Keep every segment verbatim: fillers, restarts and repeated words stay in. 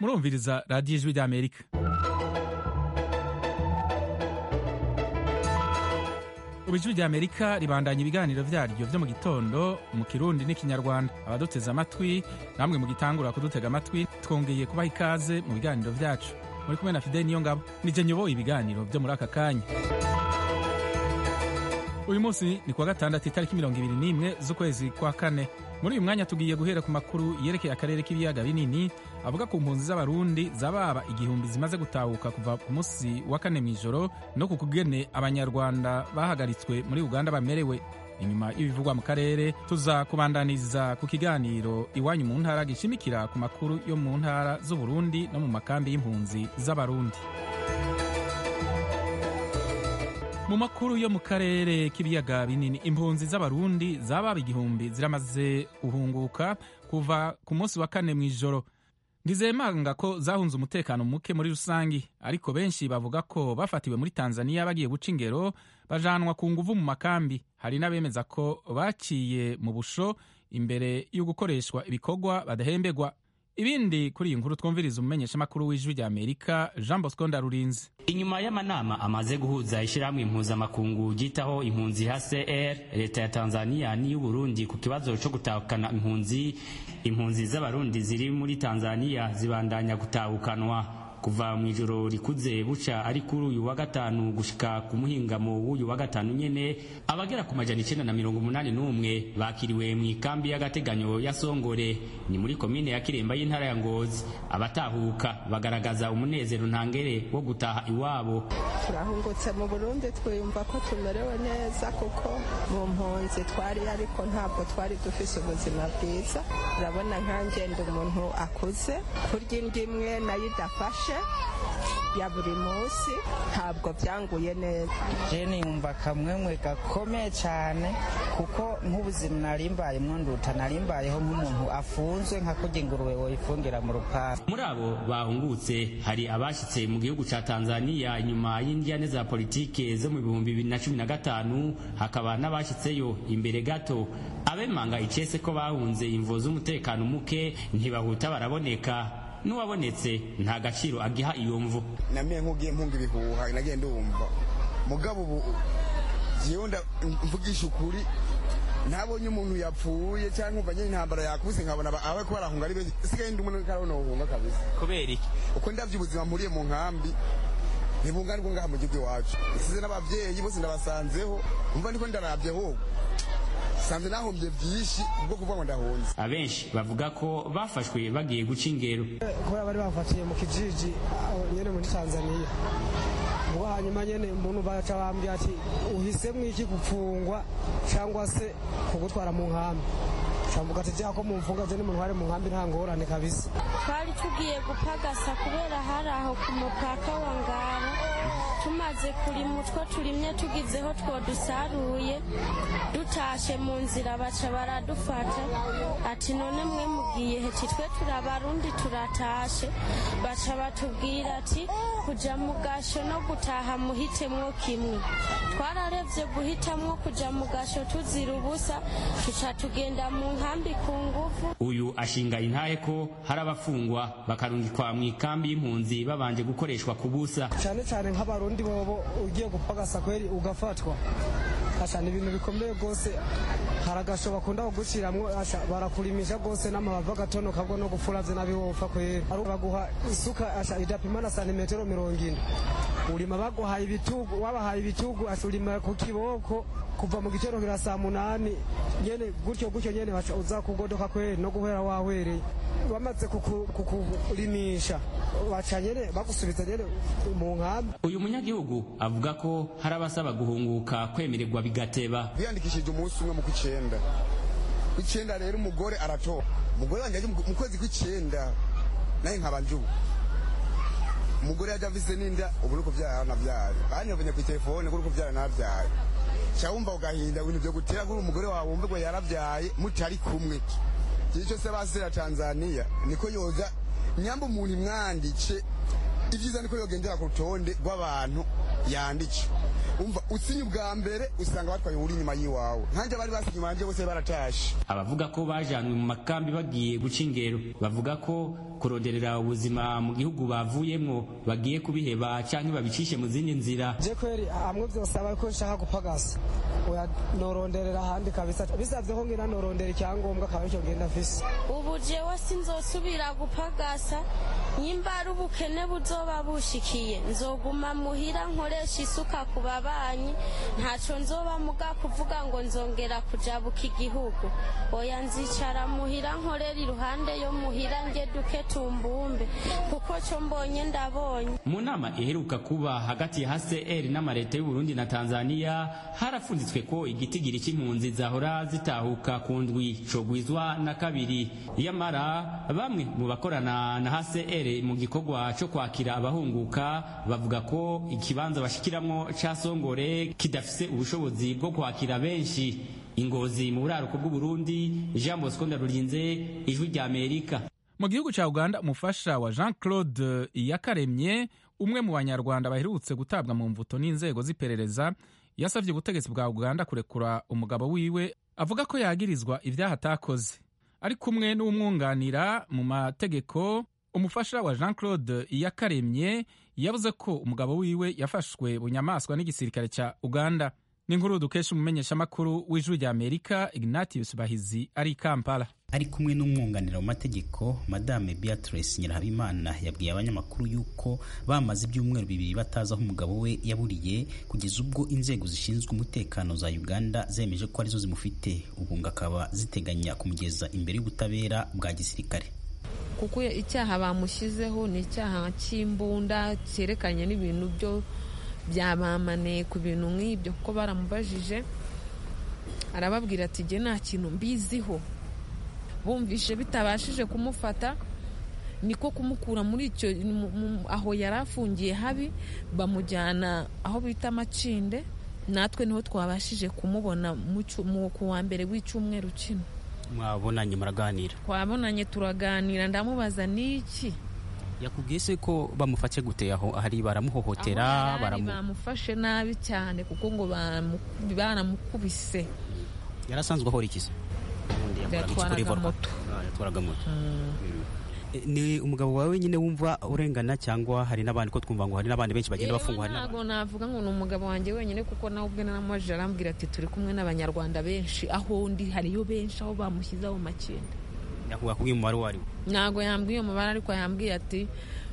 murumviriza radiyo ijwi ry'Amerika. ubu ijwi ry'Amerika ribandanya ibiganiro vyaryo vyo mu gitondo mu Kirundi n'ikinyarwanda. Abaduteze amatwi namwe mugitangura kudutega amatwi, twongeye kubaha ikaze mu biganiro vyacu. Muri kumwe na Fidel Niyongabo, nije nyoboye ibiganiro vyo muri aka kanya. Uyu munsi ni kuwa gatandatu itariki mirongo ibiri n'imwe z'ukwezi kwa kane. Muri uyu mwanya tugiye guhera ku makuru yerekeye akarere k'ibiyaga binini avuga ku mpunzi z'abarundi zababa igihumbi zimaze gutahuka kuva ku munsi wa kane mw'ijoro no ku kugene abanyarwanda bahagaritswe muri Uganda bamerewe. Inyuma y'ibivugwa mu karere tuza kubandaniza ku kiganiro iwanyu mu ntara gishimikira ku makuru yo mu ntara z'Uburundi no mu makambi y'impunzi z'abarundi. Mu makuru yo mu karere k'ibiyaga binini, impunzi z'abarundi zababa igihumbi ziramaze guhunguka kuva ku munsi wa kane mw'ijoro. Ndizemanga ko zahunze umutekano muke muri rusangi, ariko benshi bavuga ko bafatiwe muri Tanzania bagiye guca ingero bajanwa ku nguvu mu makambi. Hari n'abemeza ko baciye mu busho imbere yo gukoreshwa ibikorwa badahembegwa. Ibindi kuri iyi nkuru twumviriza umumenyesha makuru w'ijwi ry'Amerika Jean Bosco Ndarurinze. Inyuma y'amanama amaze guhuza ishirahamwe impuzamakungu ryitaho impunzi H C R, leta ya Tanzania n'iy'u Burundi ku kibazo cyo gutahukana impunzi, impunzi z'abarundi ziri muri Tanzania zibandanya gutahukanwa kuva mw'ijoro rikuze buca ari kuri uyu wa gatanu gushika ku muhingamo w'uyu wa gatanu nyene. Abagera ku majana icenda na mirongo umunani n'umwe bakiriwe mw'ikambi y'agateganyo ya Songore, ni muri komine ya Kiremba y'intara ya Ngozi. Abatahuka bagaragaza umunezero ntangere wo gutaha iwabo. Turahungutse mu Burundi, twiyumva ko tumerewe neza kuko mu mpunzi twari ariko ntabwo twari dufise ubuzima bwiza. Urabona nkanje ndi umuntu akuze, kurya indimwe nayo idafashe ya buri munsi ntabwo byanguye neza. Jeni yumva kamwemwe gakomeye cyane kuko nk'ubuzima narimbaye mwanduta narimbayeho nk'umuntu afunzwe nka kurya ingurube woyifungira mu rupangu. Muri abo bahungutse hari abashitse mu gihugu ca Tanzania inyuma y'indyane za politike zo mu bihumbi bibiri na cumi na gatanu, hakaba n'abashitseyo imbere gato. Abemanga icese ko bahunze imvo z'umutekano muke ntibahuta baraboneka, nuwabonetse nta gaciro agiha iyo mvu. Namiye nk'ugiye mpunga ibihuha nagiye ndumva mugabo ubu jyewe mvugisha ukuri, ntabonye umuntu yapfuye cyangwa umva nyine intambara yakubise nkabona abe ko barahunga ari benshi, sigaye ndi umuntu karabona uhunga kabisa. Kubera iki? Uko ndavye ubuzima mpuriye mu nkambi ntibungana ngo ngaha mu gihugu iwacu, isize n'abavyeyi bose ndabasanzeho, umva ndiko ndaravyeho sanze nahombye byinshi ubwo kuvuga ngo ndahunze. Abenshi bavuga ko bafashwe bagiye guca ingero kubera bari bafatiye mu kijiji nyene muri Tanzania. Ubwo hanyuma nyene umuntu baca bambye ati uhisemwe iki gupfungwa cyangwa se kugutwara mu nkambi. Chambuga ati jako mu mfunga je n'umuntu wari mu nkambi nta ngorane kabisa. Twari tugiye gupagasa kubera hari aho ku mupaka wa Ngara, tumaze kuri mutwe turimye tugizeho two dusaruye, dutashe mu nzira baca baradufata ati none mwe mugiye he? Twe turabarundi turatashe. Baca batubwira ati kuja mu gasho no gutaha muhitemwo kimwe. Twararevye guhitamwo kuja mu gasho tuzira ubusa, tuca tugenda mu nkambi ku nguvu. Uyu ashinga intahe ko hari abafungwa bakarungikwa mw'ikambi y'impunzi babanje gukoreshwa ku busa. Cyane cyane nk'abarundi bobo ugiye gupagasa kweri ugafatwa, asha ni ibintu bikomeye gose. Haragasho bakunda kuguciramwo, asha barakurimisha gose n'amabava gatono kabwo no gufuraze nabi wofa kweri. Baguha isuka asha idapima na santimetero mirongo ine, urima baguhaye ibitugu, wabahaye ibitugu asurima ku kiboko kuva mu gitero kira saa munani nyene gutyo gutyo nyene baca uza kugodoka kweri no guhera wawereye. Bamaze kukurimisha baca nyene bagusubiza nyene mu nkambi. Uyu munyagihugu avuga ko hari abasaba guhunguka kwemererwa bigateba. Biyandikishije umunsi umwe mu kw'icenda kw'icenda rero umugore aratora, umugore wanje mu kwezi kw'icenda naye nkabanje umugore yaje avise n'inda ubu nuko vyara navyara banyobonye ku telefone kuko vyara navyaye cyawumva ugahinda ibintu byo gutera kuri umugore wawe wumve ngo yaravyaye mutari kumwe. Cyo se basira Tanzania niko yoza nyamba umuntu imwandice ibyiza niko yogendera ku rutonde rw'abantu yandice. Umva usinye ubwa mbere usanga batwaye uri nyuma yiwawe, nkanje bari basinyuma nje bose baratashe. Abavuga ko bajanwe mu makambi bagiye guca ingero bavuga ko kuronderera ubuzima mu gihugu bavuyemwo bagiye kubiheba canke babicishe mu zindi nzira. Je kweri amwe byose aba ko nshaka gupagasa oya noronderera ahandi kabisa bisavye ko ngira norondera icyangombwa kabari cyo genda fisi. Ubu jewe sinzosubira gupagasa nyimba ari ubukene buzoba bushikiye nzoguma muhira nkoresha isuka ku babanyi ntaco nzoba muga kuvuga ngo nzongera kujabuka igihugu oya nzicara muhira nkorera iruhande yo muhira nge duke tumbumbe kuko cyo mbonye ndabonye. Mu nama iheruka kuba hagati ya H C R n'amareta y'u Burundi na Tanzania harafunditswe ko igitigiri c'impunzi zahora zitahuka ku ndwi cogwizwa na kabiri. Yamara bamwe mu bakorana na H C R mu gikorwa cyo kwakira abahunguka bavuga ko ikibanza bashikiramwo ca Songore kidafise ubushobozi bwo kwakira benshi. Ingozi mu buraruko bw'u Burundi, Jean Bosco Ndarurinze, Ijwi rya Amerika. Mu gihugu ca Uganda umufasha wa Jean Claude Iyakaremye umwe mu banyarwanda baherutse gutabwa mu mvuto n'inzego z'iperereza yasavye ubutegetsi bwa Uganda kurekura umugabo wiwe avuga ko yagirizwa ibyaha atakoze. Ari kumwe n'umwunganira mu mategeko, umufasha wa Jean Claude Iyakaremye yavuze ko umugabo wiwe yafashwe bunyamaswa n'igisirikare ca Uganda. N'inkuru dukesha umumenyesha makuru w'Ijwi rya Amerika Ignatius Bahizi ari Kampala. Ari kumwe n'umwunganira mu mategeko Madame Beatrice Nyirahabimana yabwiye abanyamakuru yuko bamaze ibyumweru bibiri batazi aho umugabo we yaburiye kugeza ubwo inzego zishinzwe umutekano za Uganda zemeje ko arizo zimufite, ubu ngakaba ziteganya kumugeza imbere y'ubutabera bwa gisirikare. Kuko icyaha bamushyizeho ni icyaha cy'imbunda cyerekanye n'ibintu byo byabamane ku bintu nk'ibyo, kuko baramubajije arababwira ati je nta kintu mbiziho. Bumvishe bitabashije kumufata niko kumukura muri icyo aho yarafungiye habi bamujyana aho bita Macinde, natwe niho twabashije kumubona mu kuwa mbere w'icumweru kino. Mwabonanye muraganira? Twabonanye turaganira, ndamubaza niki yakubwiye se ko bamufashe gute aho ahari baramuhohotera baramu bamufashe nabi cyane kuko ngo baramukubise. Yarasanzwe ahora ikize yatwaraga moto yatwaraga moto. Ni umugabo wawe nyine wumva urengana cyangwa hari n'abandi ko twumva ngo hari n'abandi benshi bagenda bafungwa? Ntabwo navuga ngo ni umugabo wanjye wenyine kuko nawe ubwe naramwaje arambwira ati turi kumwe n'abanyarwanda benshi aho ndi hariyo benshi aho bamushyizeho Macinde. Yakubwiye umubare wari? Ntabwo yambwiye umubare ariko yambwiye ati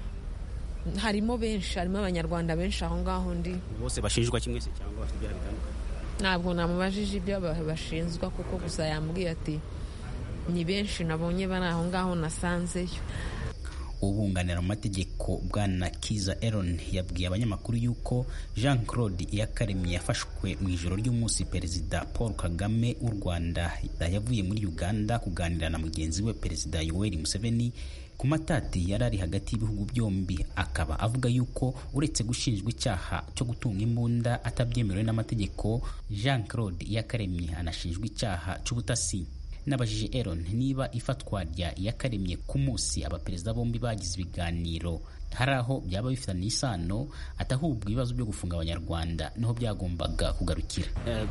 harimo benshi, harimo abanyarwanda benshi aho ngaho ndi. Bose bashinjwa kimwe se cyangwa bafite ibyaha bitandukanye? Ntabwo namubajije ibyo bashinzwa kuko gusa yambwiye ati ni benshi nabonye bari aho ngaho nasanzeyo. Ubunganira mu mategeko Bwana Kiza Aaron yabwiye abanyamakuru yuko Jean Claude Iyakaremye yafashwe mu ijoro ry'umunsi Perezida Paul Kagame w'u Rwanda yavuye muri Uganda kuganira na mugenzi we Perezida Yoweri Museveni ku matati yari ari hagati y'ibihugu byombi. Akaba avuga yuko uretse gushinjwa icyaha cyo gutunga imbunda atabyemerewe n'amategeko, Jean Claude Iyakaremye anashinjwa icyaha cy'ubutasi. Nabajije Aaron niba ifatwa rya Iyakaremye ku munsi abaperezida bombi bagize ibiganiro hari aho byaba bifitanye isano, atahubwa ibibazo byo gufunga abanyarwanda niho byagombaga kugarukira.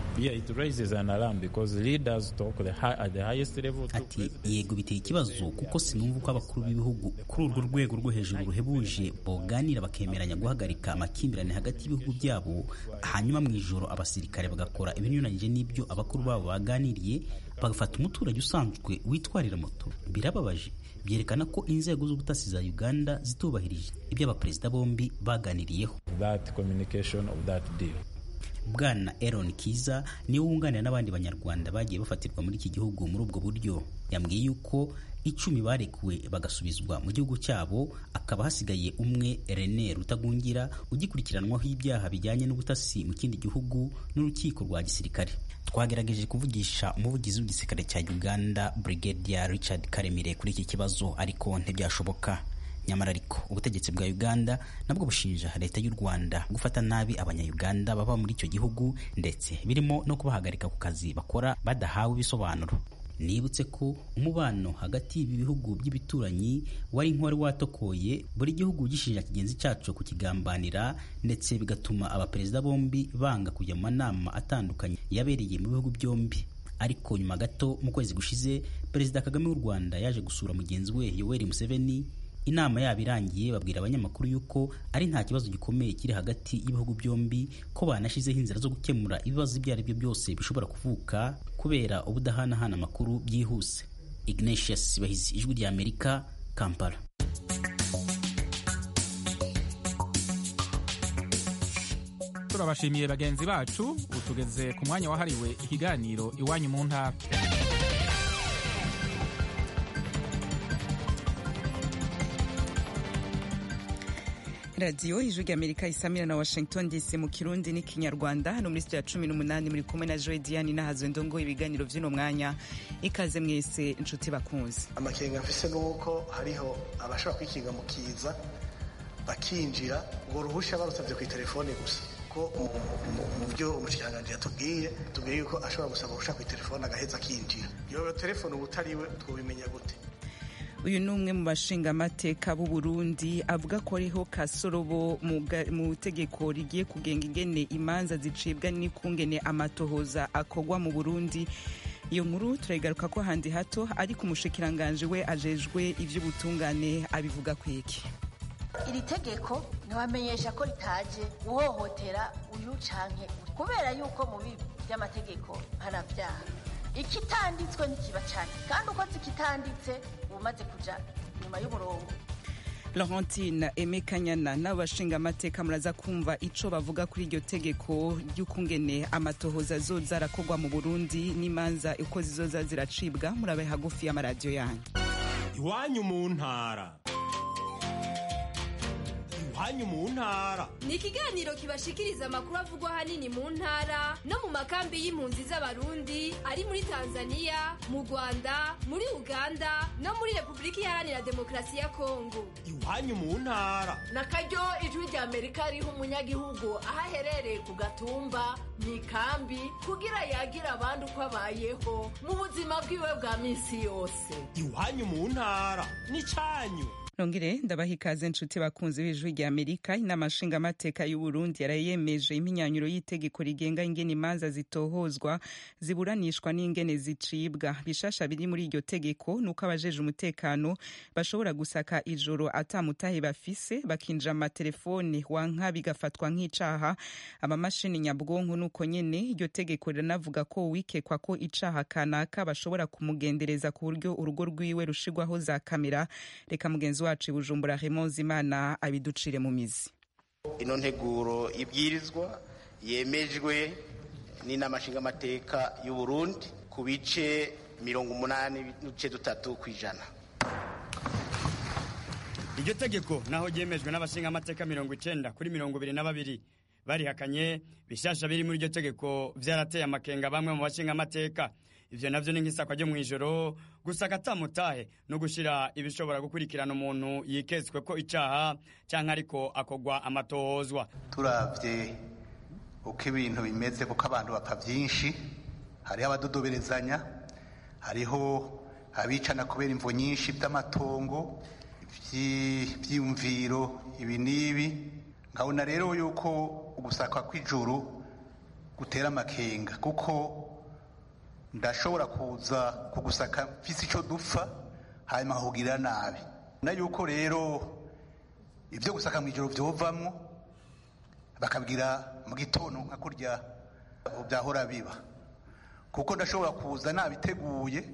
Ati yego biteye ikibazo kuko sinumva uko abakuru b'ibihugu kuri urwo rwego rwo hejuru ruhebuje boganira bakemeranya guhagarika amakimbirane hagati y'ibihugu byabo, hanyuma mu ijoro abasirikare bagakora ibinyuranyije n'ibyo abakuru babo baganiriye bagafata umuturage usanzwe witwarira moto. Birababaje, byerekana ko inzego z'ubutasi za Uganda zitubahirije ibyo abaperezida bombi baganiriyeho. That communication of that deal. Bwana Aaron Kiza niwe wunganira n'abandi banyarwanda bagiye bafatirwa muri iki gihugu muri ubwo buryo. Yambwiye yuko icumi barekuwe bagasubizwa mu gihugu cyabo, akaba hasigaye umwe René Rutagungira ugikurikiranwaho ibyaha bijyanye n'ubutasi mu kindi gihugu n'urukiko rwa gisirikare. Twagerageje kuvugisha umuvugizi w'igisirikare cya Uganda Brigadier Richard Karemire kuri iki kibazo ariko ntibyashoboka. Nyamara ariko ubutegetsi bwa Uganda nabwo bushinja leta y'u Rwanda gufata nabi abanya-Uganda baba muri icyo gihugu ndetse birimo no kubahagarika ku kazi bakora badahawe ibisobanuro. Nibutse ko umubano hagati y'ibi bihugu by'ibituranyi wari nk'uwari watokoye, buri gihugu gishinja kigenzi cyacu kukigambanira ndetse bigatuma abaperezida bombi banga kujya mu manama atandukanye yabereye mu bihugu byombi. Ariko nyuma gato mu kwezi gushize Perezida Kagame w'u Rwanda yaje gusura mugenzi we Yoweri Museveni Inama yabo irangiye babwira abanyamakuru yuko ari nta kibazo gikomeye kiri hagati y'ibihugu byombi, ko banashizeho inzira zo gukemura ibibazo ibyo ari byo byose bishobora kuvuka kubera ubudahanahana amakuru byihuse. Ignatius Bahizi, Ijwi rya Amerika, Kampala. Turabashimiye bagenzi bacu, utugeze ku mwanya wahariwe ikiganiro Iwanyu mu Ntara. Radio Ijwi rya Amerika isamira na Washington D C mu Kirundi n'ikinyarwanda. Hano muri studio ya cumi n'umunani muri kumwe na Joy Diane Nahazwe ndongo ibiganiro vy'ino mwanya. Ikaze mwese inshuti bakunzi. Amakenga mfise nuko hariho abashobora kwikinga mu kiza bakinjira ngo ruhusha barusabye ku telefone gusa, ko mu byo umushikiranganje yatubwiye tubwiye yuko ashobora gusaba urusha ku telefone agaheza kinjira. Iyo telefone ubutariwe twobimenya gute? Uyu ni umwe mu bashingamateka b'u Burundi avuga ko ariho kasorobo mu tegeko rigiye kugenga ingene imanza zicibwa n'ikungene amatohoza akogwa mu Burundi. Iyo nkuru turayigaruka ko handi hato, ariko umushikiranganje we ajejwe ivy'ubutungane abivuga kwiki. Iri tegeko ntibamenyesha ko ritaje guhohotera uyu canke kubera yuko mu bibi by'amategeko haravyaha ikitanditswe ntikiba cyane, kandi uko zikitanditse umaze kuja nyuma y'umurongo. Laurentine Emekanyana n'abashinga amateka muraza kumva ico bavuga kuri iryo tegeko ry'ukungene amatohoza azoza arakogwa mu Burundi n'imanza uko zizoza ziracibwa. Murabe hagufi y'amaradiyo yanyu. Iwanyu mu Ntara. Iwanyu mu Ntara ni ikiganiro kibashikiriza amakuru avugwa hanini mu ntara no mu makambi y'impunzi z'abarundi ari muri Tanzania, mu Rwanda, muri Uganda no muri Republika Iharanira Demokarasi ya Kongo. Iwanyu mu Ntara nakaryo Ijwi rya Amerika riho umunyagihugu ahaherereye ku gatumba mu ikambi kugira yagira abandi uko abayeho mu buzima bwiwe bwa minsi yose. Iwanyu mu Ntara ni canyu. Nongere ndabaha ikaze nshuti bakunzi b'Ijwi rya Amerika. Inama nshingamateka y'u Burundi yarayemeje impinyanyuro y'itegeko rigenga ingene imanza zitohozwa ziburanishwa n'ingene zicibwa. Bishasha biri muri iryo tegeko nuko abajeje umutekano bashobora gusaka ijoro atamutahe bafise, bakinjira amatelefone wanka bigafatwa nk'icaha. Amamashini nyabwonko nuko nyene iryo tegeko rinavuga ko wikekwa ko icaha kanaka bashobora kumugendereza ku buryo urugo rwiwe rushigwaho za kamera. Reka mugenzi wacu Bujumbura Raymond Zimana abiducire mu mizi. Ino nteguro ibyirizwa yemejwe n'inama nshingamateka y'u Burundi ku bice mirongo umunani n'ibice dutatu kw'ijana. Iryo tegeko naho ryemejwe n'abashingamateka mirongo icenda kuri mirongo ibiri na babiri barihakanye. Bishasha biri muri iryo tegeko vyarateye amakenga bamwe mu bashingamateka. Ivyo navyo ni nk'isakwa ryo mw'ijoro, gusaka atamutahe no gushira ibishobora gukurikirana umuntu yiketswe ko icaha canke ariko akogwa amatohozwa. Turavye uko ibintu bimeze, kuko abantu bapfa vyinshi, hariho abadodoberezanya, hariho abicana kubera imvo nyinshi vy'amatongo, vy'imviro, ibi n'ibi. Nkabona rero yuko ugusaka kw'ijuru gutera amakenga, kuko ndashobora kuza kugusaka mfise ico dupfa hanyuma kugira nabi. Na yuko rero ivyo gusaka mw'ijoro vyovamwo bakabwira mu gitondo nka kurya byahora biba, kuko ndashobora kuza nabiteguye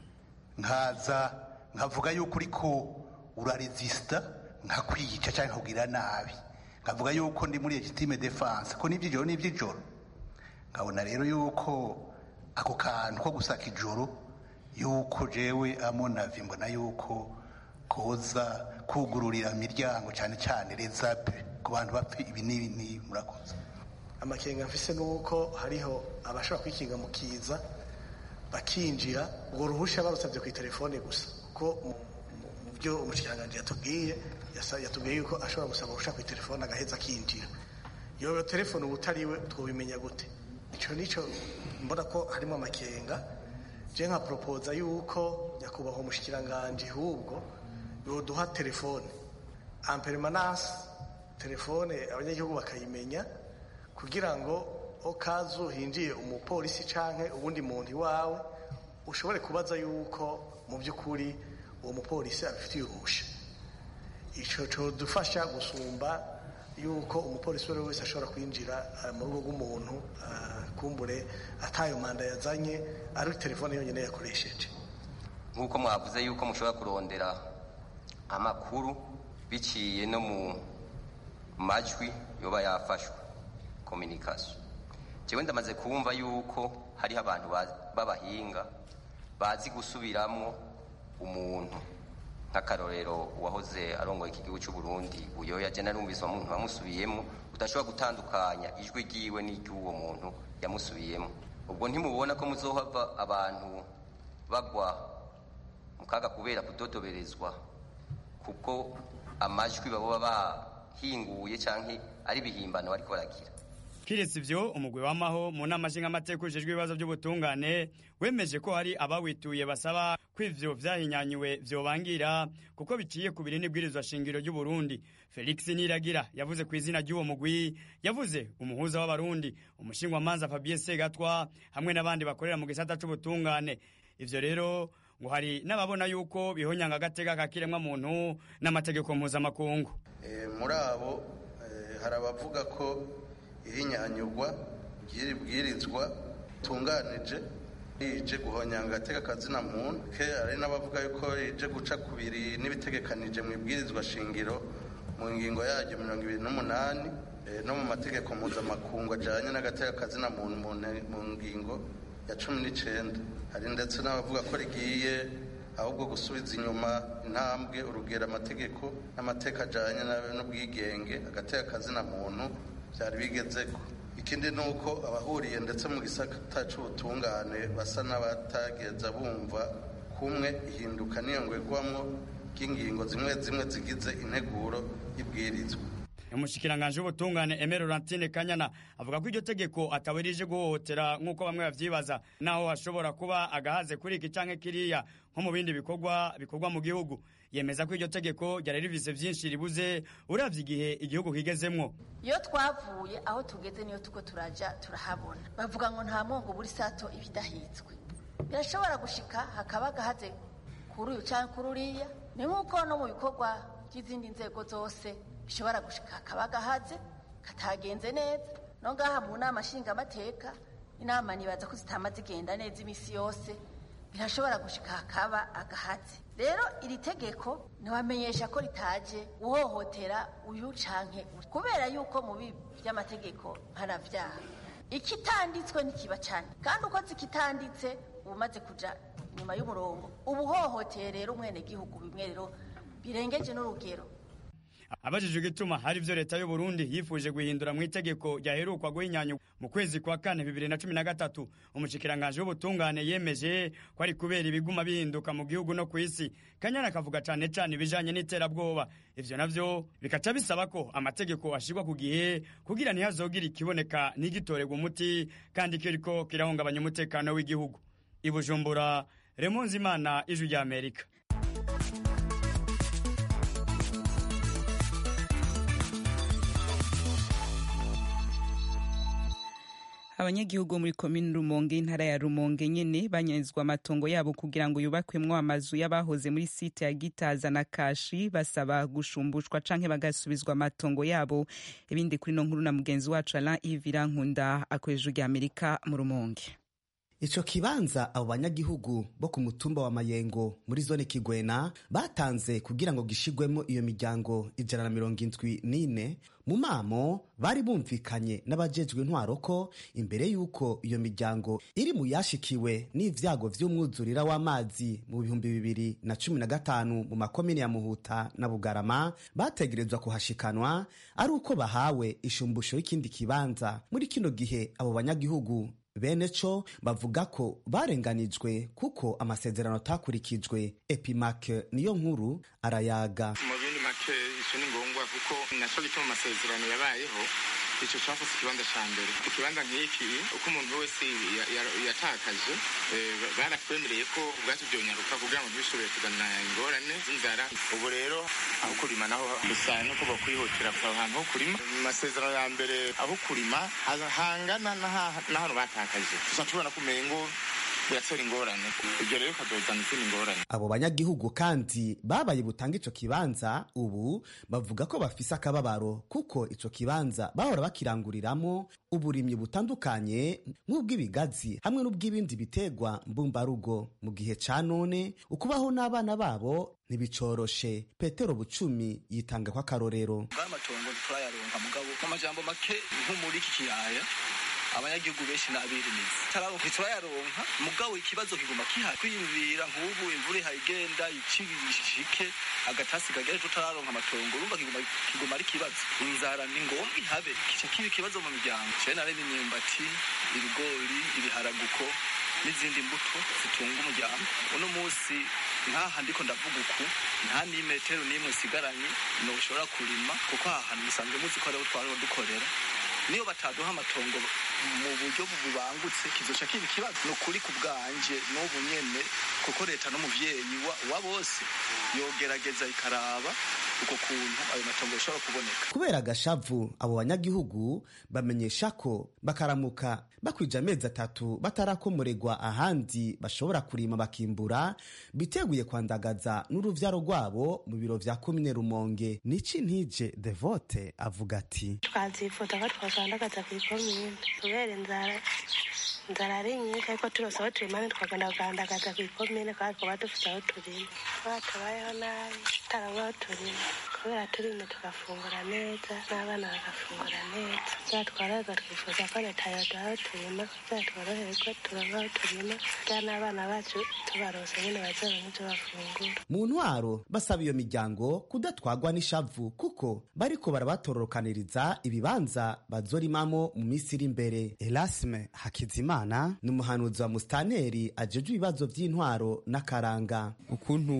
nkaza nkavuga yuko uriko uraresista nkakwica cyangwa kugira nabi, nkavuga yuko ndi muri legitime defense, ko n'ivy'ijoro n'ivy'ijoro. Nkabona rero yuko ako kantu ko gusaka ijoro yuko jewe amonavi mbona yuko koza kugururira imiryango cyane cyane rezape ku bantu bapfe ibi n'ibi. Murakoze. Amakenga mfise nuko hariho abashobora kwikinga mu kiza bakinjira ngo ruhusha barusabye ku telefone gusa, ko mu byo umushikiranganje yatubwiye yatubwiye yuko ashobora gusaba urusha ku telefone agaheza kinjira. Iyo telefone ubutariwe twobimenya gute? Ico nico mbona ko harimo amakenga. Je nka proposa yuko nyakubahwa umushikiranganje hubwo yoduha telefone en permanence, telefone abanyagihugu bakayimenya, kugira ngo okazo hinjiye umupolisi canke ubundi muntu wawe ushobore kubaza yuko mu by'ukuri uwo mupolisi abifitiye uruhusha. ico codufasha gusumba yuko umupolisi wari wese ashobora kwinjira mu rugo rw'umuntu kumbure atayo manda yazanye ari telefone yonyine yakoresheje. Nk'uko mwavuze yuko mushobora kurondera amakuru biciye no mu majwi yoba yafashwe communication. Jewe ndamaze kumva yuko hari abantu b'abahinga bazi gusubiramwo umuntu nk'akarorero wahoze arongoye iki gihugu cy'u Burundi uyo yaje narumvise umuntu wamusubiyemo udashobora gutandukanya ijwi ryiwe n'iry'uwo muntu yamusubiyemo. Ubwo ntimubona ko muzohava abantu bagwa mukaga kubera kudodoberezwa kuko amajwi babo bahinguye canke ari bihimbano bariko baragira. Kiretse ivyo umugwi w'amaho mu nama nshingamateka ujejwe ibibazo by'ubutungane wemeje ko hari abawituye basaba ko ivyo vyahinyanyuwe vyobangira kuko biciye ku biri n'ibwirizwa shingiro ry'u Burundi. Felix Niragira yavuze ku izina ry'uwo mugwi, yavuze umuhuza w'abarundi, umushingwamanza Fabien Segatwa hamwe n'abandi bakorera mu gisata c'ubutungane. Ivyo rero ngo hari n'ababona yuko bihonyanga agateka kakiremwa muntu n'amategeko mpuzamakungu. E, muri abo e, hari abavuga ko ihinyanyurwa ry'ibwirizwa tunganije ije guhonyanga agateka kazina muntu ke ari n'abavuga yuko ije guca kubiri n'ibitegekanije mu ibwirizwa shingiro mu ngingo yaryo mirongo ibiri n'umunani e, no mu mategeko mpuzamakungu ajanye n'agateka kazina muntu mu ngingo ya cumi n'icenda. Hari ndetse n'abavuga ko rigiye ahubwo gusubiza inyuma intambwe urugero amategeko n'amateka ajanye n'ubwigenge agateka kazina muntu byari bigezeko. Ikindi ni uko abahuriye ndetse mu gisata c'ubutungane basa n'abatageza bumva kumwe ihinduka n'iyongwegwamwo ry'ingingo zimwe zimwe zigize integuro y'ibwirizwa. Umushikiranganje w'ubutungane Aimé Laurentine Kanyana avuga ko iryo tegeko atawerije guhohotera nk'uko bamwe bavyibaza, naho hashobora kuba agahaze kuri iki canke kiriya nko mu bindi bikorwa bikorwa mu gihugu. Yemeza ko iryo tegeko ryari rivise vyinshi ribuze uravye igihe igihugu kigezemwo. Iyo twavuye aho tugeze niyo tuko turaja turahabona, bavuga ngo nta mwongo buri sato ibidahitswe. Birashobora gushika hakaba agahaze kuri uyu canke kuri uriya, ni nk'uko no mu bikorwa by'izindi nzego zose bishobora gushika hakaba agahaze katagenze neza. No ngaha mu nama nshingamateka inama nibaza ko zitama zigenda neza imisi yose, birashobora gushika hakaba agahaze. Rero iri tegeko ntiwamenyesha ko ritaje uhohotera uyu canke kubera yuko mu bibi by'amategeko mpanavyaha ikitanditswe ntikiba cane, kandi uko zikitanditse umaze kuja nyuma y'umurongo ubuhohotera rero umwene gihugu bimwe rero birengeje n'urugero. Abajijwe gituma hari ivyo leta y'u Burundi yifuje guhindura mu itegeko ryaherukwa guhinyanywa mu kwezi kwa kane bibiri na cumi na gatatu, umushikiranganje w'ubutungane yemeje ko ari kubera ibiguma bihinduka mu gihugu no kw'isi. Kanyana akavuga cane cane ibijanye n'iterabwoba. Ivyo navyo bikaca bisaba ko amategeko ashirwa ku gihe kugira ntihazogira ikiboneka n'igitorerwa umuti kandi kiriko kirahungabanya umutekano w'igihugu. I Bujumbura, Raymond Nzimana, Ijwi rya Amerika. Abanyagihugu muri komine Rumonge intara ya Rumonge nyene banyezwa amatongo yabo kugira ngo yubakwemwo amazu y'abahoze muri site ya Gitaza na Kashi, basaba gushumbushwa canke bagasubizwa amatongo yabo. Ibindi kuri no nkuru na mugenzi wacu Alain Ivira Nkunda akweje rya Amerika mu Rumonge. Ico kibanza abo banyagihugu bo ku mutumba wa Mayengo muri zone Kigwena batanze kugira ngo gishigwemo iyo miryango ijana na mirongo indwi n'ine mu mamo bari bumvikanye n'abajejwe intwaro ko imbere yuko iyo miryango iri mu yashikiwe n'ivyago vy'umwuzurira w'amazi mu bihumbi bibiri na cumi na gatanu mu makomine ya Muhuta na Bugarama bategerezwa kuhashikanwa ari uko bahawe ishumbusho y'ikindi kibanza. Muri kino gihe abo banyagihugu bene co bavuga ko barenganijwe kuko amasezerano atakurikijwe. Epimac niyo nkuru arayaga. Mu bindi make ico ni ngombwa kuko naco gituma amasezerano yabayeho ico cyafuse ikibanza ca mbere. Ikibanza nk'iki uko umuntu wese yatakaje baratwemereye ko ubwacu byonyaruka kugira ngo ntibishobore kugana ingorane z'inzara. Ubu rero aho kurima naho gusa no kuba kwihutira ku ahantu ho kurima. Mu masezerano ya mbere aho kurima hangana n'ahantu batakaje. Tusa tubona kumengo biratora ingorane ibyo rero ukazozana izindi ngorane. Abo banyagihugu kandi babaye butanga ico kibanza ubu bavuga ko bafise akababaro kuko ico kibanza bahora bakiranguriramo uburimyi butandukanye nk'ubw'ibigazi hamwe n'ubw'ibindi bitegwa mbumbarugo. Mu gihe ca none ukubaho n'abana babo ntibicoroshe. Petero Bucumi yitanga kwa karorero. Amatongo turayaronka mugabo n'amajambo make nko muri iki kiyaya abanyagihugu benshi n'abirimizi tararonka turayaronka mugabo ikibazo kiguma kihari kwiyumvira nk'ubu imvura ihagenda icibishike agatasi kagere tutararonka amatongo urumva kiguma kiguma ari kibazo. Inzara ni ngombwa ihabe kica kibi kibazo mu miryango cene nareme imyumbati ibigori ibiharaguko n'izindi mbuto zitunga umuryango. Uno munsi nkaha ndiko ndavuga uku nta n'imetero n'imwe sigaranye noshobora kurima kuko aha hantu musanzwe muzi ko ariho twariho dukorera. Niyo bataduha amatongo mu buryo bubangutse kizoca kiba ikibazo. Ni ukuri ku bwanje n'ubu nyene kuko leta n'umuvyeyi wa bose yogerageza ikaraba uko kuntu ayo matongo ashobora kuboneka. Kubera agashavu abo banyagihugu bamenyesha ko bakaramuka bakwija amezi atatu batarakomoregwa ahandi bashobora kurima bakimbura biteguye kwandagaza n'uruvyaro rwabo mu biro vya komine Rumonge. Nici ntije Devote avuga ati twazifuza ko twasandagaza ku ikomine kubera inzara inzara ari nyinshi ariko turose aho turima twagenda kugandagaza ku ikomine kandi twaba dufite aho turima twatabayeho nabi tutarabona aho turima kubera turime tugafungura neza n'abana bagafungura neza byatwaraga twifuza ko leta yoduha aho turima kugira tworohere ko turonka aho turima kugira n'abana bacu tubarose nyine bazoronka ivyo bafungura. Mu ntwaro basaba iyo miryango kudatwagwa n'ishavu kuko bariko barabatororokaniriza ibibanza bazorimamo mu minsi iri imbere. Elasme Hakizimana ni umuhanuzi wa Mustaneri ajejwe ibibazo vy'intwaro n'akaranga. Ukuntu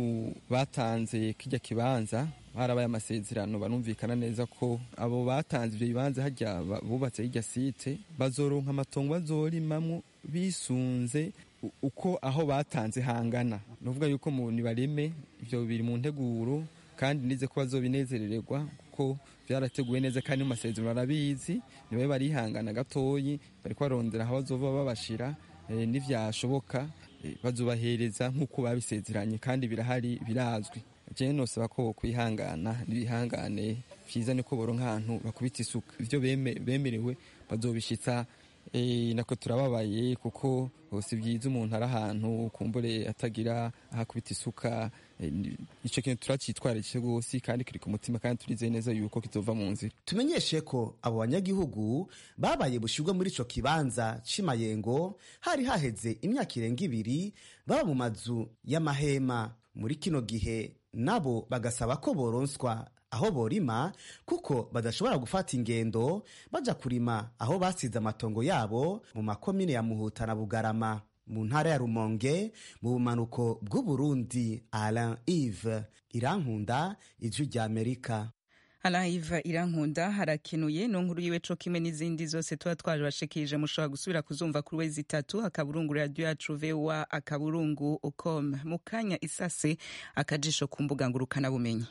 batanze kijya kibanza harabaye amasezerano barumvikana neza ko abo batanze ibyo bibanza hajya bubatse hirya site bazoronka amatongo bazorimamwo bisunze uko aho batanze hangana. Nuvuga yuko mu nibareme ivyo biri mu nteguro kandi nize ko bazobinezerererwa kuko byarateguwe neza kandi mu masezerano arabizi niwe barihangana gatoyi bariko barondera aho bazova babashira e, n'ivyashoboka e, bazubahereza nk'uko babisezeranye kandi birahari birazwi. Je nosaba ko kwihangana nibihangane vyiza niko boronka ahantu bakubita isuka ivyo bemerewe bazobishitsa. E, nako turababaye kuko hose byiza umuntu ari ahantu kumbure atagira ahakubita isuka e, ico kintu turacitwarije gose kandi kiri ku mutima kandi turizeye neza yuko kizova mu nzira. Tumenyeshe ko abo banyagihugu babaye bushirwe muri ico kibanza c'imayengo hari haheze imyaka irenga ibiri baba mu mazu y'amahema. Muri kino gihe nabo bagasaba ko boronswa aho borima kuko badashobora gufata ingendo baja kurima aho basize amatongo yabo mu makomine ya Muhuta na Bugarama mu ntara ya Rumonge mu bumanuko bw'u Burundi. Alain Yves Irankunda, Ijwi rya Amerika. Alain Yves Irankunda harakenuye no nkuru yiwe co kimwe n'izindi zose tuba twaje bashikije mushobora gusubira kuzumva kuri wezi itatu akaburungu radio yacu V O A akaburungu com. Mukanya isase akajisho ku mbuga ngurukana bumenyi.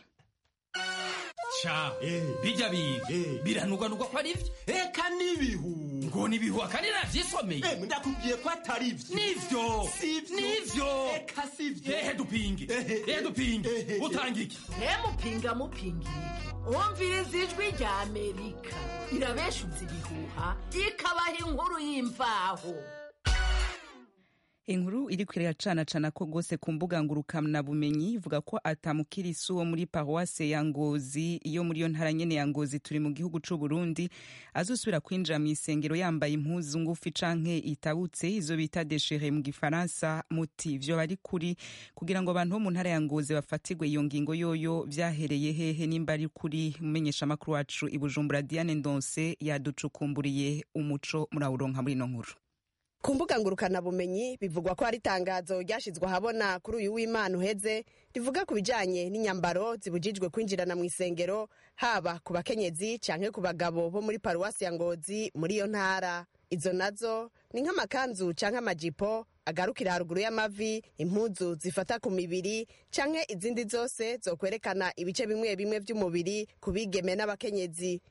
Cha bijya biga biranugwanugwa ko ari byo eka nibihu ngo nibihu akandi navyisomeye eh ndakubwiye ko atari byo nivyo nivyo eka sivyo eh dupinge eh dupinge utangike eh mupinga mupingire umviriza Ijwi rya Amerika irabeshuza ibihuha ikabaha inkuru y'imvaho. Inkuru iri kwirira cana cana ko gose ku mbuga ngurukana bumenyi ivuga ko atamukirisu wo muri paroisse ya Ngozi iyo muri yo ntara nyene ya Ngozi turi mu gihugu c'u Burundi azosubira kwinjira mu isengero yambaye impuzu ngufi canke itabutse izo bita déchiré mu gifaransa. Muti vyo bari kuri kugira ngo abantu bo mu ntara ya Ngozi bafatirwe iyo ngingo yoyo vyahereye hehe nimba ari kuri mumenyesha makuru wacu i Bujumbura Diane Ndonse yaducukumburiye umuco murawuronka muri no nkuru. Ku mbuga ngurukana bumenyi bivugwa ko ari tangazo ryashizwe ahabona kuri uyu w'Imana uheze rivuga ku bijanye n'inyambaro zibujijwe kwinjirana mu isengero haba ku bakenyezi canke ku bagabo bo muri paruwasi ya Ngozi muri iyo ntara. Izo nazo ni nk'amakanzu canke amajipo agarukira haruguru y'amavi, impuzu zifata ku mibiri canke izindi zose zo kwerekana ibice bimwe bimwe vy'umubiri kubigeme n'abakenyezi.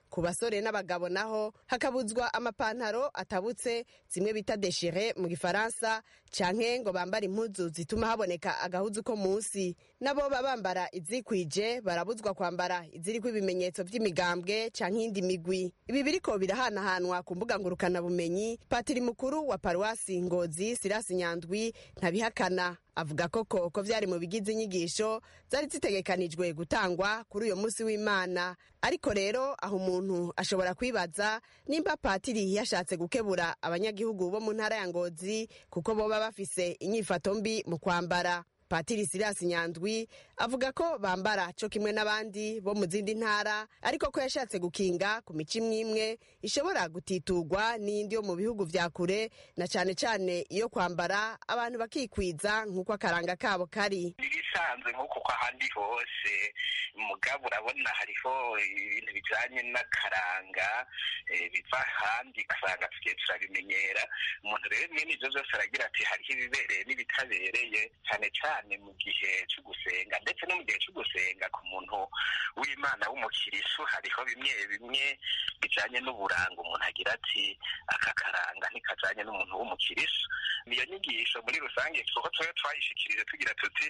ku basore n'abagabo naho hakabuzwa amapantaro atabutse zimwe bita deshire mu gifaransa canke ngo bambara impuzu zituma haboneka agahuzu ko munsi. Nabo babambara izikwije barabuzwa kwambara iziriko ibimenyetso vy'imigambwe canke indi migwi. Ibi biriko birahanahanwa ku mbuga ngurukana bumenyi. Patiri mukuru wa paruwasi Ngozi Silas Nyandwi ntabihakana, avuga ko ko vyari mu bigize inyigisho zari zitegekanijwe gutangwa kuri uyo musi w'Imana. Ariko rero aho umuntu ashobora kwibaza nimba patiri yashatse gukebura abanyagihugu bo mu ntara ya Ngozi kuko boba bafise inyifato mbi mu kwambara. Patiri Silas Nyandwi avuga ko bambara co kimwe n'abandi bo mu zindi ntara, ariko ko yashatse gukinga ku mico imwe ishobora gutitugwa n'indi yo mu bihugu vya kure, na cane cane iyo kwambara abantu bakikwiza nk'uko akaranga kabo kari. Nibisanzwe nk'uko kwa handi hose, mugabo urabona hariho ibintu bijanye n'akaranga e, biva handi kasanga tugiye turabimenyera. Umuntu rero mwene ivyo vyose aragira ati hariho ibibereye n'ibitabereye, cane cane mu gihe cyo gusenga ndetse no mu gihe cyo gusenga ku muntu w'Imana w'umukirisu hariho bimwe bimwe bijanye n'uburanga umuntu agira ati aka karanga ntikajanye n'umuntu w'umukirisu. Niyo nyigisho muri rusange kuko twe twayishikirije tugira tuti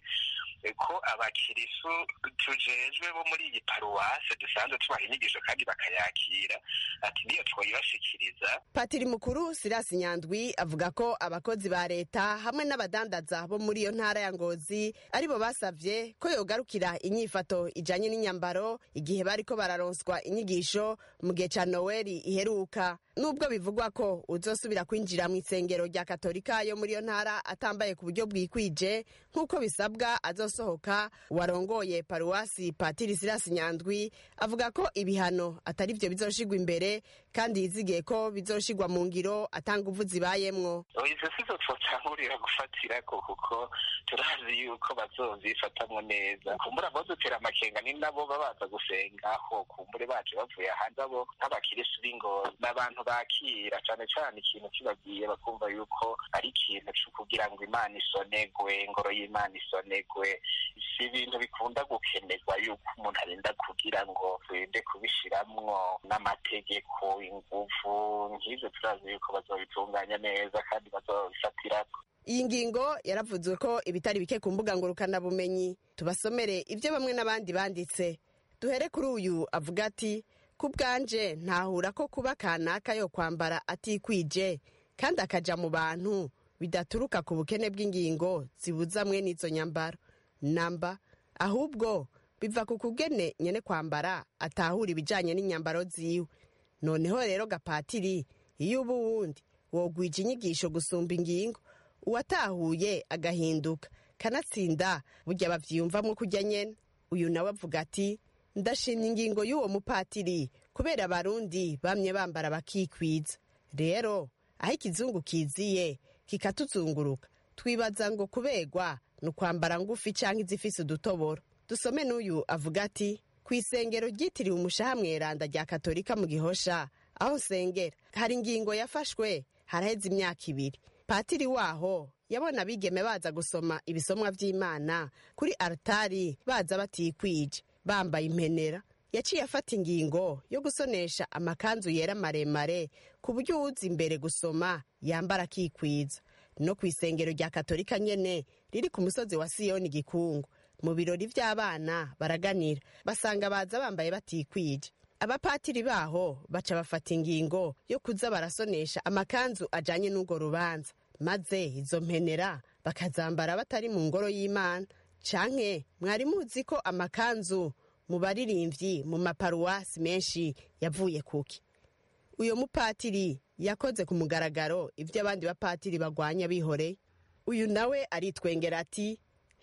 ko abakirisu tujejwe bo muri iyi paruwase dusanzwe tubaha inyigisho kandi bakayakira, ati niyo twoyibashikiriza. Patiri mukuru Silas Nyandwi avuga ko abakozi ba leta hamwe n'abadandaza bo muri iyo ntara ya Ngozi aribo basavye ko yogarukira inyifato ijanye n'inyambaro igihe bariko bararonswa inyigisho mu gihe ca Noeli iheruka. Nubwo bivugwa ko uzosubira kwinjira mu isengero rya Katolika yo muri iyo ntara atambaye ku buryo bwikwije nk'uko bisabwa azosohoka, warongoye paruwasi Patiri Silas Nyandwi avuga ko ibihano atari vyo bizoshigwa imbere kandi yizigiye ko bizoshigwa mu ngiro atanga uvu zibayemwo. Izo sizo twotangurira gufatirako kuko turazi yuko bazovyifatamwo neza. Kumbura bodutera amakenga ni nabo babaza gusengaho, kumbure baje bavuye ahandi abo nk'abakirisu b'Ingozi n'abantu bakira cane cane ikintu kibagiye bakumva yuko ari ikintu co kugira ngo Imana isonegwe, ingoro y'Imana isonegwe. Si ibintu bikunda gukenerwa yuko umuntu arinda kugira ngo twende kubishiramwo n'amategeko, inguvu nk'ivyo. Turazi yuko bazobitunganya neza kandi bazobifatirako. Iyi ngingo yaravuzwe ko ibitari bike ku mbuga ngurukana bumenyi. Tubasomere ivyo bamwe n'abandi banditse. Duhere kuri uyu avuga ati ku bwanje ntahura ko kuba kanaka yo kwambara atikwije kandi akaja mu bantu bidaturuka ku bukene bw'ingingo zibuza mwe n'izo nyambaro namba, ahubwo biva ku kugene nyene kwambara atahura ibijanye n'inyambaro ziwe. Noneho rero gapatiri, iyo ubu wundi wogwije inyigisho gusumba ingingo, uwatahuye agahinduka kanatsinda burya bavyiyumvamwo kurya nyene. Uyu nawe avuga ati ndashimye ingingo y'uwo mupatiri kubera abarundi bamye bambara bakikwiza. Rero aho ikizungu kiziye kikatuzunguruka twibaza ngo kubegwa ni ukwambara ngufi canke izifise udutoboro. Dusome n'uyu avuga ati kw'isengero ryitiriwe umushaha mweranda rya Katolika mu Gihosha aho nsengera hari ingingo yafashwe haraheze imyaka ibiri. Patiri waho yabona abigeme baza gusoma ibisomwa vy'Imana kuri altari baza batikwije bambaye impenera. Yaciye afata ingingo yo gusonesha amakanzu yera maremare ku buryo uwuza imbere gusoma yambara akikwiza. No kw'isengero rya Katolika nyene riri ku musozi wa Siyoni Gikungu, mu birori vy'abana baraganira basanga baza bambaye batikwije. Abapatiri baho baca bafata ingingo yo kuza barasonesha amakanzu ajanye n'urwo rubanza, maze izo mpenera bakazambara batari mu ngoro y'Imana. Canke mwari muzi ko amakanzu mu baririmvyi mu maparuwasi menshi yavuye kuki? Uyo mupatiri yakoze ku mugaragaro ivyo abandi bapatiri bagwanya bihoreye. Uyu nawe aritwengera ati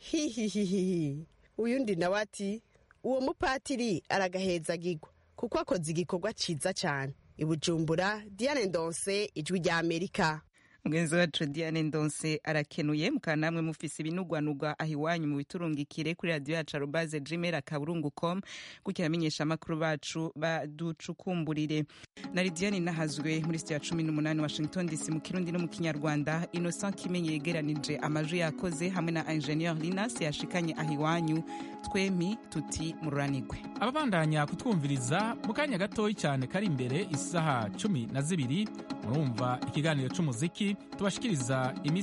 hihihihi. Uyundi nawe ati uwo mupatiri aragahezagirwa kuko akoze igikorwa ciza cane. I Bujumbura, Diane Ndonse, Ijwi rya Amerika. mugenzi wacu Diane Ndonse arakenuye mukaba namwe mufise ibinugwanugwa aho iwanyu mu biturungikire kuri radio yacu arobaze gmail akaburungu com gutya amenyesha amakuru bacu baducukumburire. na Diane nahazwe muri studio ya cumi n'umunani Washington D C mu Kirundi no mu Kinyarwanda. Innocent Kimenyi yegeranije amajwi yakoze hamwe na Engineer Linas yashikanye aho iwanyu. Twemi tuti mururanigwe. Ababandanya kutwumviriza mu kanya gatoyi cyane kari imbere isaha cumi na zibiri murumva ikiganiro c'umuziki tubashikiriza